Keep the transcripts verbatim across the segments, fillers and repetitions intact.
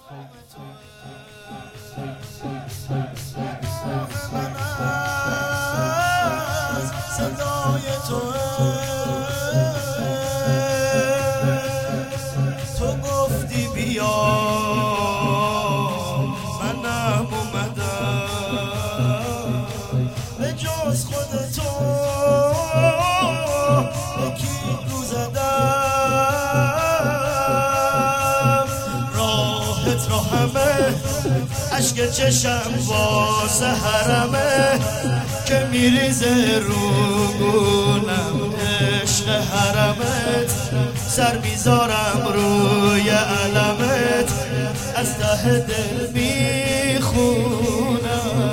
صدای تو تو گفتی بیا منم اومدم به جز خود تو یکی رو زدم راحت را همه عشق چشم واسه حرمه که میریزه رو گونم عشق حرمت سر میذارم روی علمت از ته دل میخونم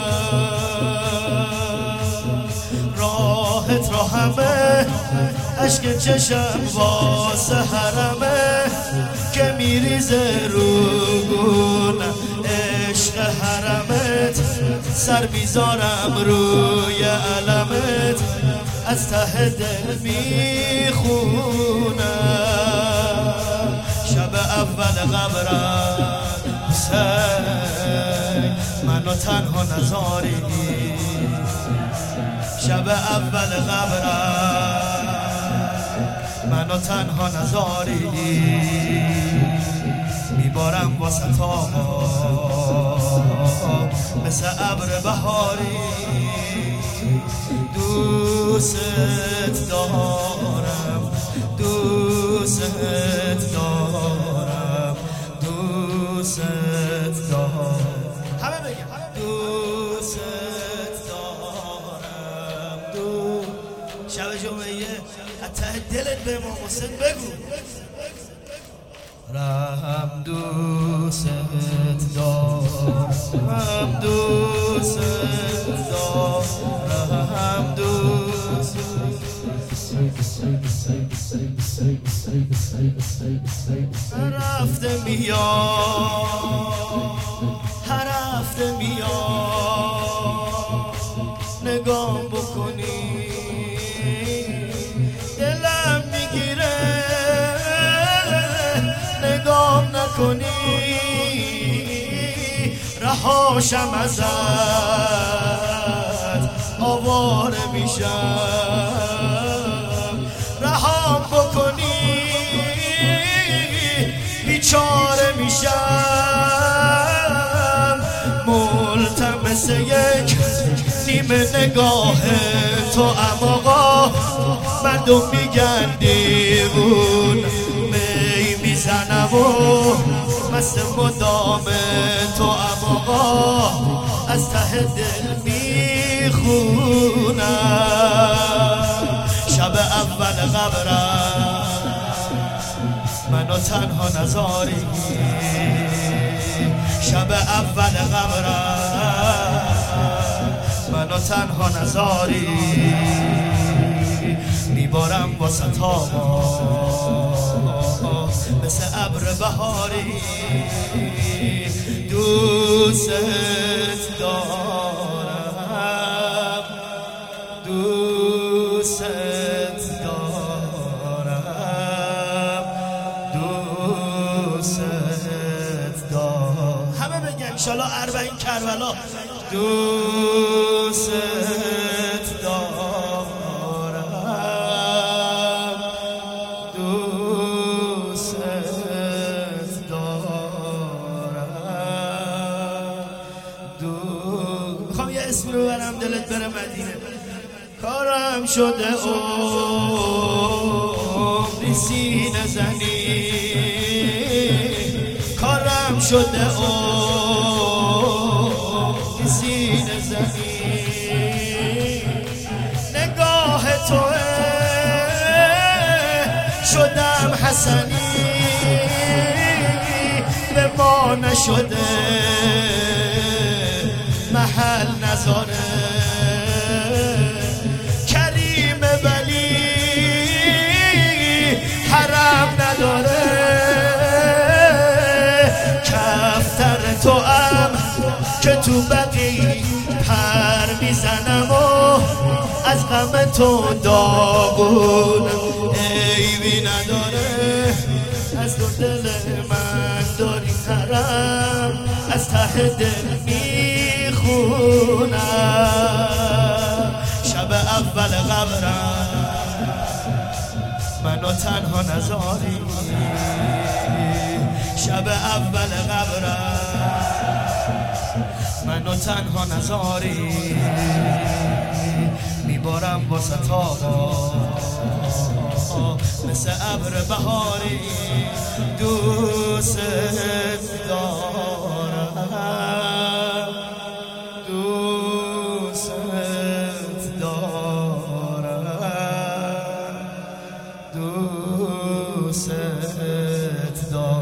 راحت را همه عشق چشم واسه حرمه که میریزه رو گونم عشق حرمت سر میذارم روی علمت از ته دل میخونم شب اول قبرم حسین منو تنها نذاری شب اول قبرم منو تنها نذاری میبارم واسه تاما مثل ابر بهاری دوست دارم دوست دارم دوست دارم همه بگم دوست دارم دو شب جمعه از ته دلت به ما حسین بگو رحم دوست دارم دوست دارم دوست رفته میاد هر هفته میاد نگاه بکنی دلم میگیره نگاه نکنی رهاشم ازت آواره میشم رهام بکنی بیچاره میشم ملتمس یک نیمه نگاه تو اماقا مردم میگن دیوون می میزنم و مست مدام تو اماقا از ته دل میخونم شب اول قبرم منو تنها نذاری شب اول قبرم منو تنها نذاری میبارم واسه تاما مثل ابر بهاری دوست دارم دوست دارم دوست دارم همه بگن انشالله اربعین کربلا دوست دارم دوست دارم دو میخوام یه اسمی رو برم دلت بره مدینه کارم شده عمری سینه زنی کارم شده عمری سینه زنی نگاه توه شدم حسنی به ما نشده محل نذاره کریم ولی حرم نداره کفتر تو ام که تو بقی پر میزنم و از غم تو داغونم عیبی نداره از تو دل من داری حرم از ته دل میخونم شب اول قبرم منو تنها نذاری شب اول قبرم منو تنها نذاری میبارم با ستاقا مثل ابر بهاری دوست دارم دوست دارم دوست دارم